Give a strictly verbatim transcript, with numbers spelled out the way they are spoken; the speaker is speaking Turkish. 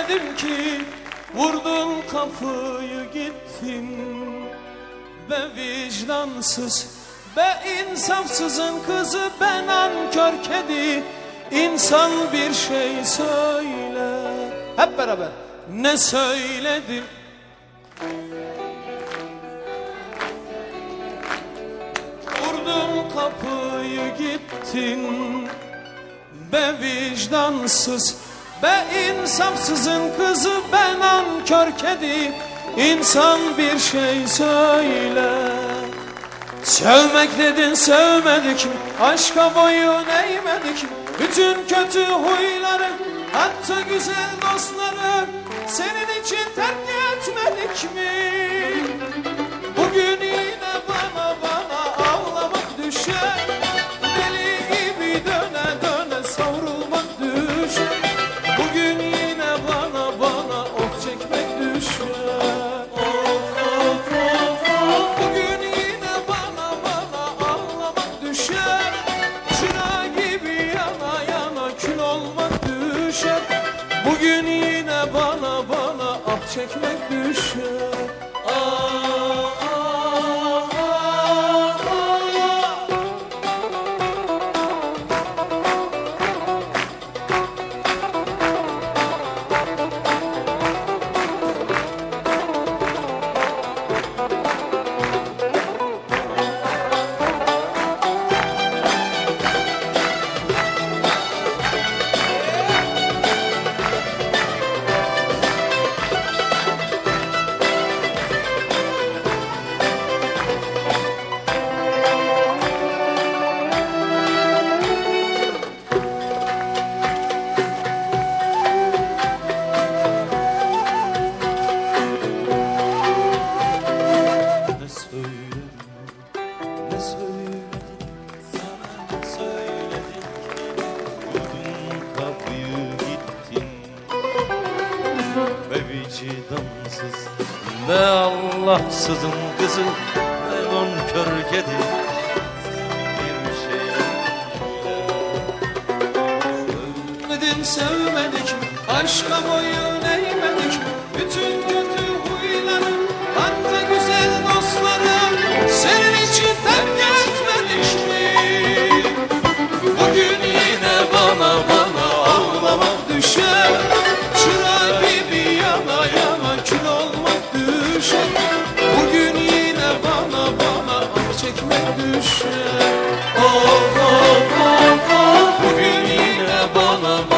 söyledim ki vurdun kapıyı gittin. Be vicdansız, be insafsızın kızı, be nankör kedi. İnsan bir şey söyle. Hep beraber. Ne söyledin? Vurdun kapıyı gittin. Be vicdansız, be insafsızın kızı, be nankör kedi. İnsan bir şey söyle. Sevmek dedin, sevmedik mi? Aşka boyun eğmedik mi? Bütün kötü huyları, hatta güzel dostları senin için terk etmedik mi? Bugün yine bana bana ağlamak düşer. Deli gibi döne döne savrulmak düşer. Bugün yine bana bana of çekmek düşer. Of of of of. Bugün yine bana bana ağlamak düşer. Çıra gibi yana yana kül olmak düşer. Bugün yine bana bana ah çekmek düşer. Ah, ah, ah, ah. Vicdansız be Allahsızın kızı, be nankör kedi. Bir şey Sevmedin, sevmedik mi? Aşka boyun eğmedik mi? Bütün kötü huyları, hatta güzel dostları senin için terk etmedik mi? Bugün yine bana bana ağlamak düşer. Çıra gibi yana yana kül olmak düşer. Bugün yine bana bana ah çekmek düşer. Of of of of. Bugün yine bana bana